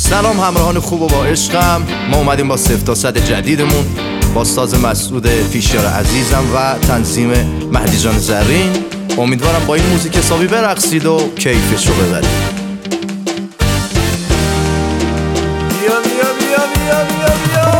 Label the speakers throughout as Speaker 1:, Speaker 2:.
Speaker 1: سلام همراهان خوب و با عشقم. ما اومدیم با 0 تا 100 جدیدمون با ساز مسعود پیشیار عزیزم و تنظیم مهدی جان زرین. امیدوارم با این موزیک حسابی برقصید و کیفشو ببرید. بیا بیا بیا بیا بیا بیا.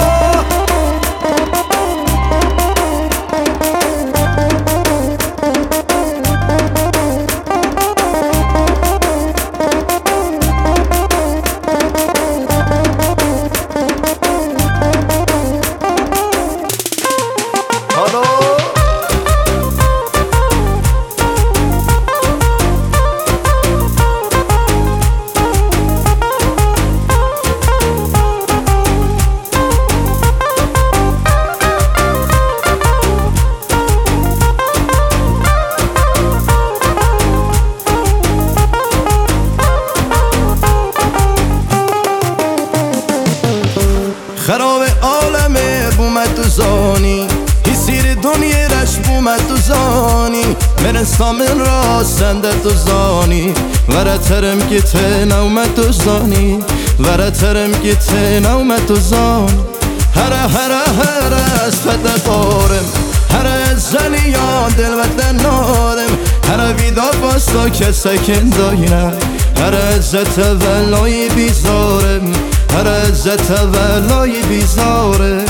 Speaker 1: خراب عالمه بومد تو زانی هی سیر دنیا رش بومد تو زانی مرسا من را سنده تو زانی ورترم گیته نومد تو زانی ورترم گیته نومد تو زانی هره از فتفارم هره زنیان دل وطن نارم هره ویدا باستا که سکن داینم هره عزت ولای بیزارم هر عزت ولای بیزاره.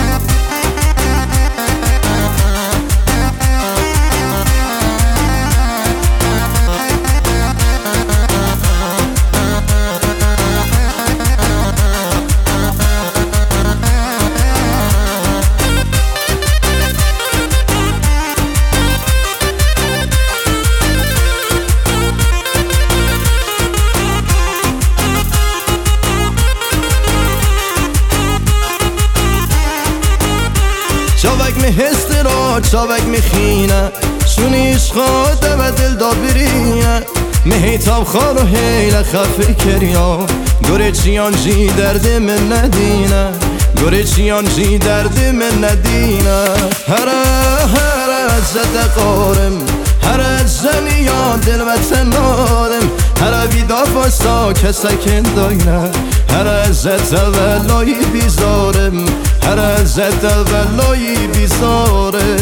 Speaker 1: چاوک می هسترا چاوک می خینه شونیش خواده و دل دابرینه می هیتاب خار و هیل خفه کریا گره چیان جی درد من ندینه گره چیان جی درد من ندینه هره زده قارم هره زنیان دل وطن نارم هره ویدا باستا که سکن داینه هر عزت ولای بیزارم هر عزت ولای بیزاره.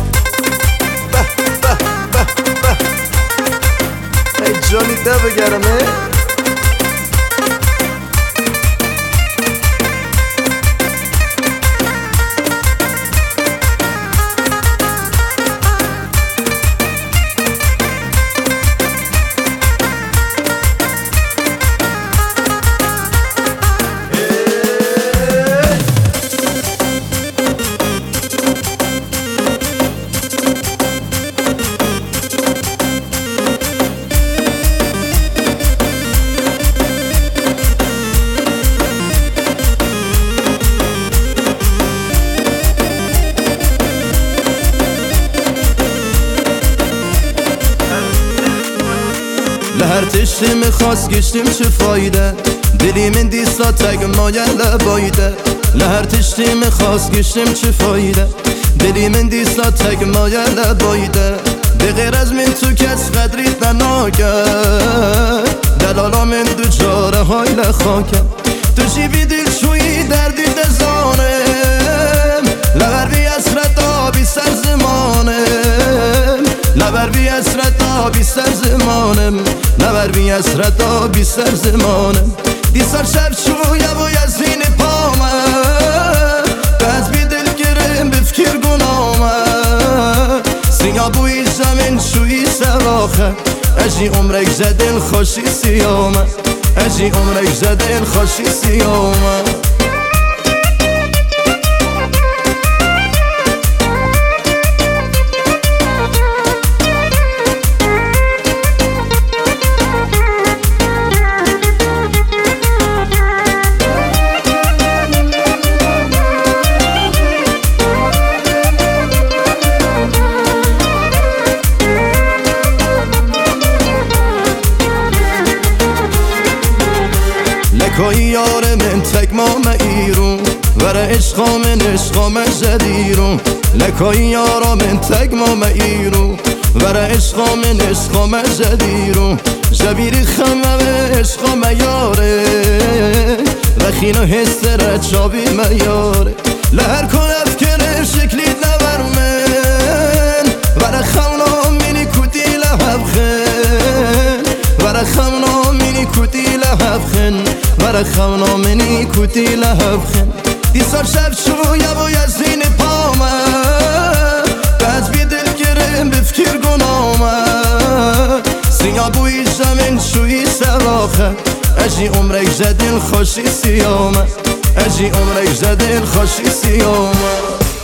Speaker 1: ای جانی ده بگرمه لهر تشتی میخواست گشتیم چه فایده دلی من دیستا تگ مایه لبایده لهر تشتی میخواست گشتیم چه فایده دلی من دیستا تگ مایه لبایده به غیر از من تو کس قدریت نناکد دلالا من دو جاره های لخاکم تو جیبی دل شوی دردی دزانم لبر بی اسرت آبی سر زمانم لبر بی اسرت آبی سر زمانم لبر بی اسرت آبی سر زمانم دیسار شب شویه و یزین پامم دست بی دل گرم بفکر گنامم سینگا بوی زمین شوی سراخه اجی عمرک زدن خوشی سیامه اجی عمرک زدن خوشی سیامه. لکای یار من تک مام ایرون ور عشقا من عشقا من زدیرون لکای یارا من تک مام ایرون ور عشقا من عشقا من زدیرون زبیر خمم عشقا من یاره خینو هستره چابی میاره لهر کنف کنه شکلی نورمن برا خمنا مینی کودی لحبخن برا خمنا مینی کودی لحبخن برا خمنا مینی کودی لحبخن دیسار شب شو یا باید زین پامه بعد بی دل گرم بفکر گنامه سیا بوی زمین شوی سراخه اجی عمرک زدین خوشی سیامه اجی عمرک زدین خوشی سیامه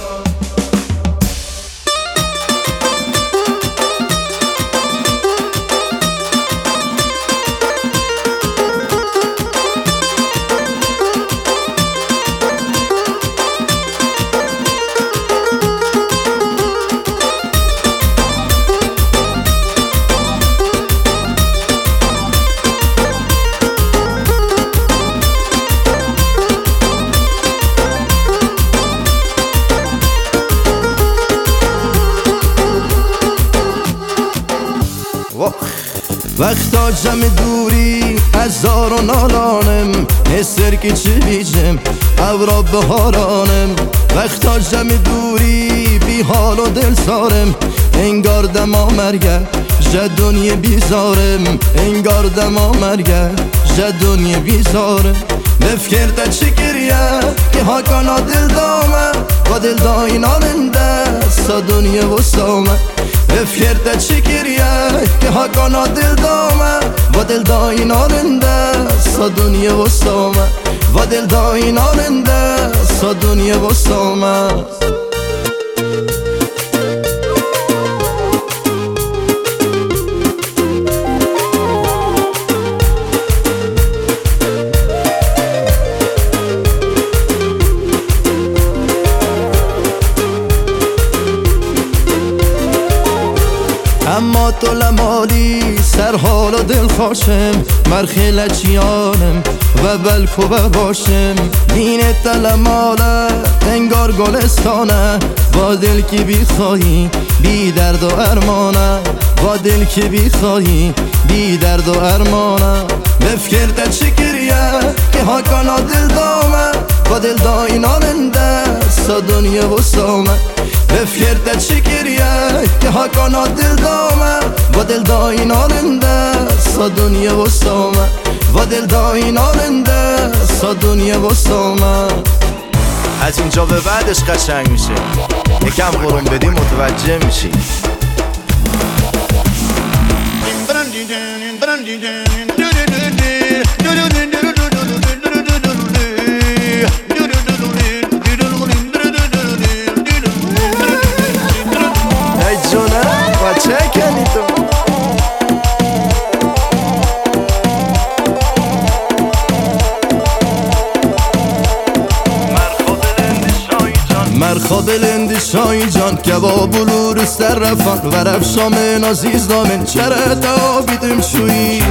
Speaker 1: وقتا جمع دوری از زار و نالانم هستر که چه بیجم اورا بهارانم وقتا جمع دوری بی حال و دل سارم انگار دما مرگه جد دنیا بیزارم انگار دما مرگه جد دنیا بیزارم بفکر تا چه گریه که هاکانا دل دامه و دل داین آرنده سا دنیا و سامه بفکر تا چه گریه که هاکانا دل دامه و دل داین آرنده سا دنیا و سامه و دل داین آرنده سا دنیا و سامه اما تو لمالی سر حال و دل خوشم مرخیل چیانم و بلکو باشم دینت لماله انگار گلستانه با دل که بی خواهی بی درد و ارمانه با دل که بی خواهی بی درد و ارمانه بفکر تا چه گریه که هاکانا دل دامه با دل داین آرنده سا دنیا و سامه بفکر تا چه گریه که هاکانا دل دامه و دل داین آرنده سا دنیا و سامه و دل داین آرنده سا دنیا و سامه
Speaker 2: از اینجا به بعدش قشنگ میشه یکم قرون بدی متوجه میشی
Speaker 1: مرخابل اندی شای جان کباب بلور سر رفان و رفشام نازیز دامن چرت آبیدم شوی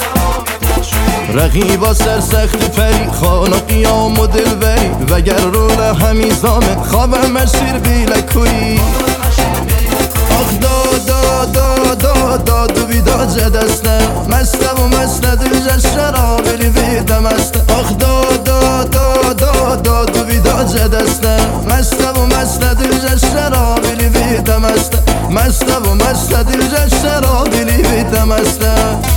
Speaker 1: رقیبا سرسخت پری خانا قیام و دل بری وگر رول همیزامن خوابم مشیر بیلکوی آخ داد بیدا جدسته مسته و مسته دل شرابی بیدم استه آخ داد بیدا جدسته مسته و مسته دل شرابی بیدم استه مسته و مسته دل شرابی بیدم استه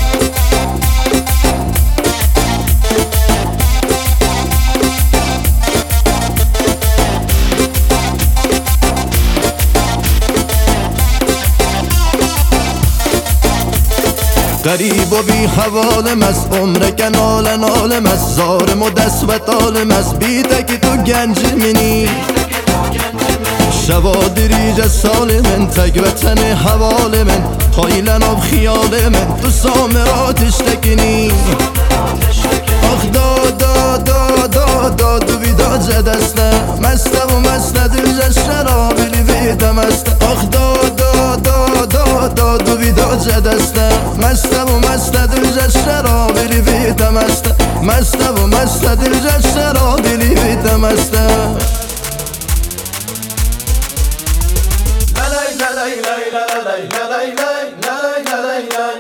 Speaker 1: غریب و بی حوالم از عمرک نالم از زارم و دست و طالم از بیتکی تو گنج منی شبا دریج سال من تگ وطن حوال من تایلن آب خیال من تو سامراتش تکنی آخ داد و بیدا جدسته مسته و مسته دل شرابی بیدم استه آخ داد و بیدا جدسته مسته و مسته دل شرابی بیدم استه مسته و مسته دل شرابی بیدم استه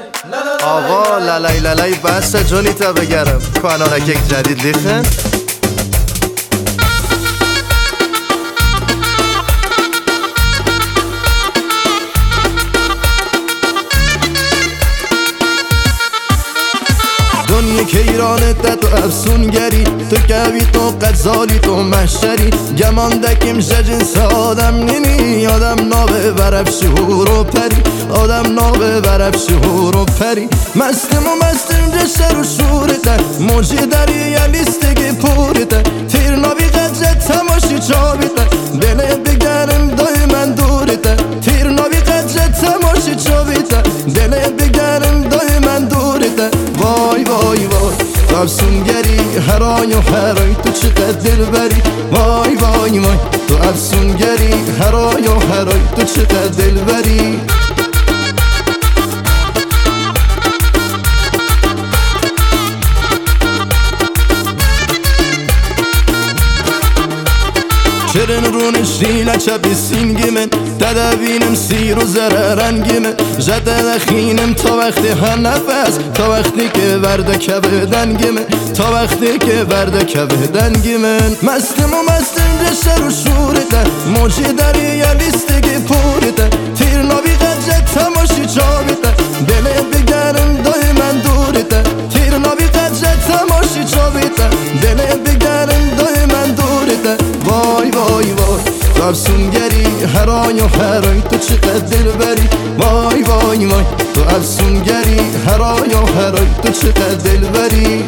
Speaker 2: آقا لالای لالای بس جونی تا بگرم کانالک یک جدید لیخن
Speaker 1: که ایرانت تو افسونگری تو کوی تو قزالی تو محشری گماندکیم جنس آدم نینی آدم نابه برف شهور و پری آدم نابه برف شهور و پری مستم جشر و شورته موجی دریا لیستگی پورته تیر نابی قدرت تماشی چابیته دل بگرم دای من دورته تیر نابی قدرت تماشی چابیته دل بگرم دای من دورته وای وای وای تو افسونگری هرای و هرای تو چقدر دل بری وای وای وای تو افسونگری هرای و هرای تو چقدر دل بری شرن رونش دینا چپی سینگی من تدوینم سیر و زره رنگی من جده دخینم تا وقتی هر نفس تا وقتی که ورده کبه دنگی من تا وقتی که ورده کبه دنگی من مستم جشر و شورته موجی دریا لیستگی پورته تیر نابی قدرت تماشی چابیته دل بگرم دای من دورته تیر نابی قدرت تماشی چابیته دل بگرم دای من دورته وای وای وای تو افسونگری هرای و هرای تو چقدر دل بری وای وای وای تو افسونگری هرای و هرای تو چقدر دل بری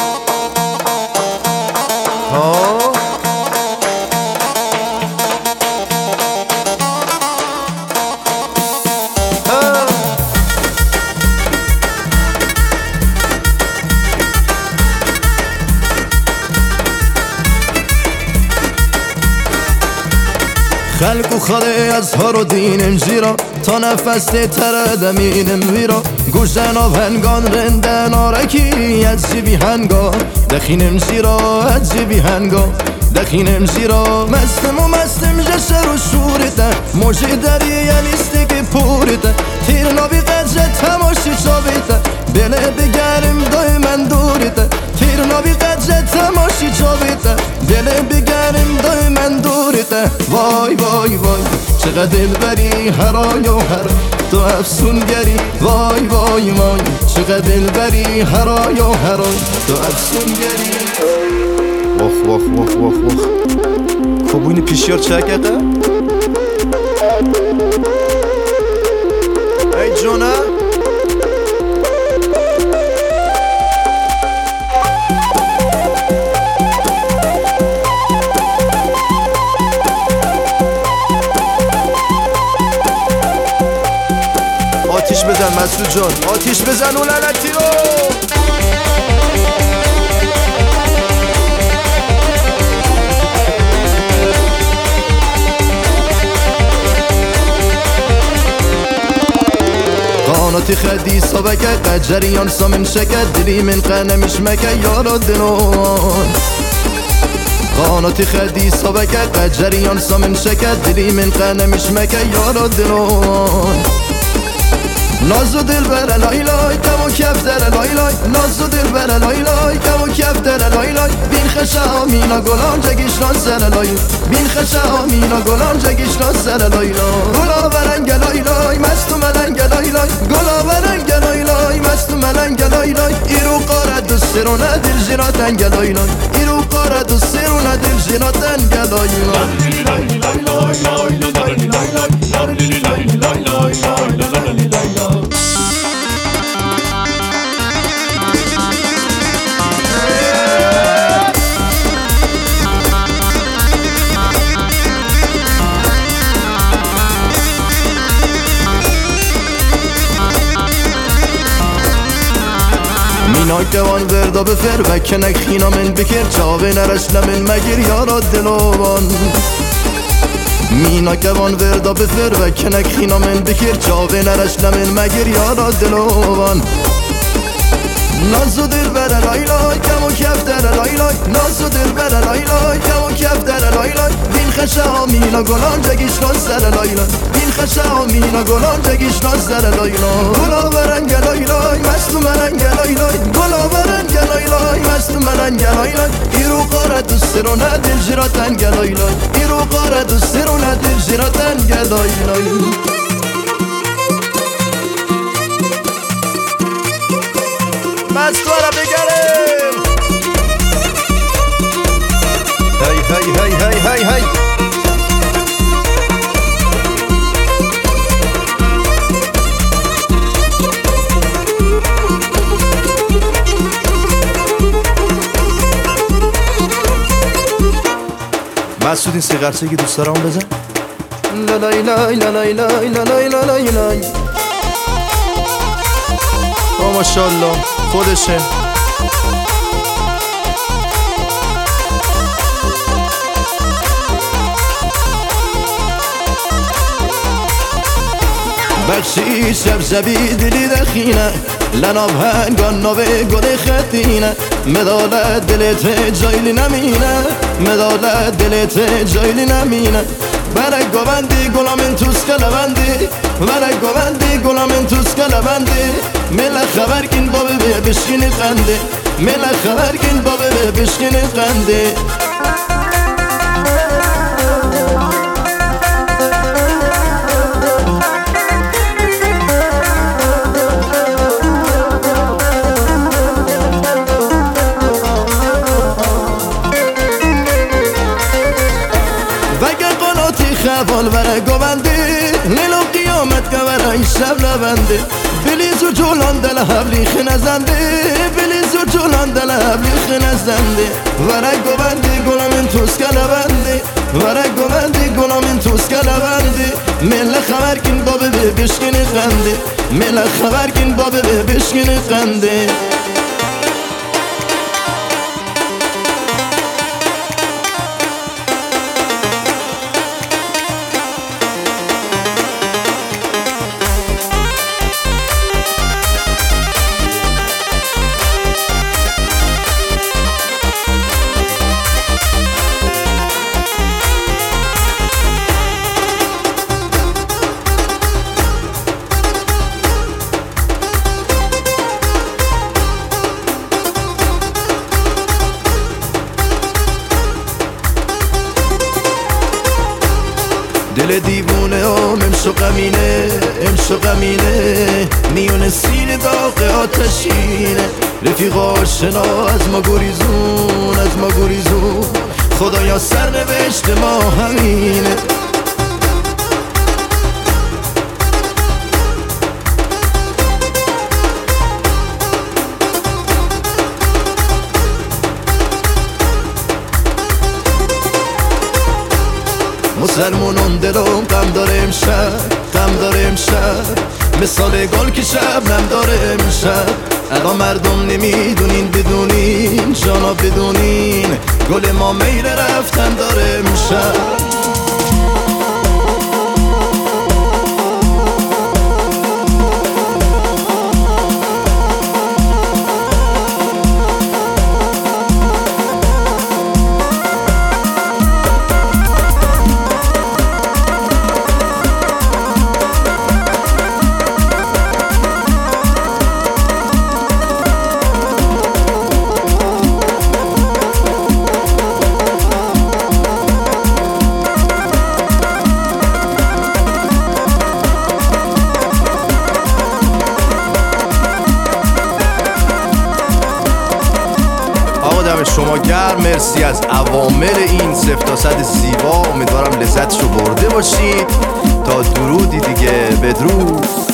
Speaker 1: خلق و خاله از ها رو دینم جیرا تا نفس تر دمینم ویرا گوشتن آب هنگان رندن آرکی از جیبی هنگان دخینم جیرا از جیبی هنگان دخینم جیرا مستم جشر و شورته موجی دریا لیستگی پورته تیر نابی قدرت تماشی چابیته دل بگرم دای من دورته تیر نابی قدرت تماشی چابیته دل بگرم دای من دورته وای وای وای چقدر دل بری هرای و هر تو افسونگری وای وای وای چقدر دل بری هرای و هرای تو افسونگری
Speaker 2: وخ وخ وخ وخ وخ کبوینی پیشیار چکه ای جونه آتیش بزن مسعود جان آتیش بزن اون لعنتی رو
Speaker 1: قاناتی خدی سابکه قجریان سامن شکت دلی من قنمش مکه یارا دنون قاناتی خدی سابکه قجریان سامن شکت دلی من قنمش مکه یارا دنون نازو دل بره لای لای کم و کف دره لای لای نازو دل بره لای لای کم و کف دره لای لای بین خشا مینا گلان جگیش ناز سر لای بین خشا مینا گلان جگیش ناز سر لای لای گلا برنگ لای لای مستو ملنگ لای لای گلا برنگ لای لای مستو ملنگ لای لای ایرو قاره دوست رو ندل جیراتن لای لای ایرو قاره دوست رو ندل جیراتن لای مینای دوان وردا بفر بکنک خینا من بکر چاوه نرشل من مگیر یارا دلوان مینا دوان وردا بفر بکنک خینا من بکر چاوه نرشل من مگیر یارا دلوان نازو دل بره لای لای کم و کف دره لای لای نازو دل بره لای لای کم و کف دره لای لای بین خشا مینا گلان جگیش ناز سر لای لای بین خشا مینا گلان جگیش ناز سر لای لای گلا برنگ لای لای مستو مرنگ لای لای گلا برنگ لای لای مستو مرنگ لای لای ایرو قاره دوست رو ندل جیراتن لای لای ایرو قاره دوست رو ندل جیراتن لای لای
Speaker 2: مستوارا بگره هی هی هی هی هی مسعود این سیگارچه دوست دارم بزن.
Speaker 1: لالای لای لالای لای لالای لالای لای.
Speaker 2: ماشاءالله خودشه.
Speaker 1: بخشی شبشبی دلی دخینه لناب هنگان نوه گل خطینه مدالت دلت جایلی نمینه مدالت دلت جایلی نمینه برای گوندی گلامن توس کلبندی برای گوندی گلامن توس کلبندی ملا خبر کن بابه بشکینی قنده ملا خبر کن بابه بشکینی قنده خبال برای گوندی لیلو قیامت که برای شب لبنده بلیز و جولان دل حبلی خنزنده بلیز و جولان دل حبلی خنزنده برای گوندی گلامن توس کلبنده برای گوندی گلامن توس کلبنده ملا خبر کن بابه بشکنی قنده ملا خبر کن بابه بشکنی قنده دل دیوونه امشو غمینه امشو غمینه میون سینه داغ آتشینه رفیق آشنا از ما گریزون از ما گریزون خدایا سرنوشت ما همینه مسلمونون دلم غم داره امشب غم داره امشب مثال گل که شب نم داره امشب الان مردم نمیدونین بدونین جانا بدونین گل ما میل رفتن داره امشب
Speaker 2: شما گرم مرسی از عوامل این 0 تا 100 زیبا امیدوارم لذتشو برده باشید تا درودی دیگه بدرود